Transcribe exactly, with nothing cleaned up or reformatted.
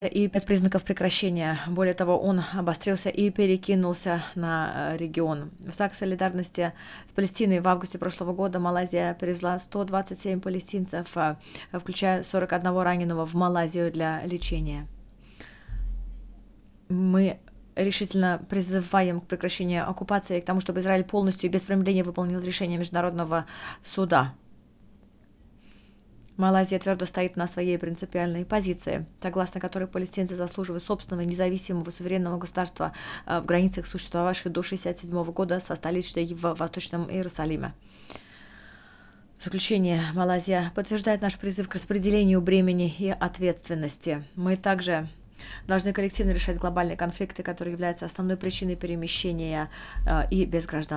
и пять признаков прекращения. Более того, он обострился и перекинулся на э, регион. В знак солидарности с Палестиной в августе прошлого года Малайзия привезла сто двадцать семь палестинцев, э, включая сорок один раненого, в Малайзию для лечения. Мы решительно призываем к прекращению оккупации и к тому, чтобы Израиль полностью и без промедления выполнил решение Международного суда. Малайзия твердо стоит на своей принципиальной позиции, согласно которой палестинцы заслуживают собственного независимого суверенного государства в границах, существовавших до тысяча девятьсот шестьдесят седьмого года, со столицей в Восточном Иерусалиме. В заключение, Малайзия подтверждает наш призыв к распределению бремени и ответственности. Мы также должны коллективно решать глобальные конфликты, которые являются основной причиной перемещения и безгражданства.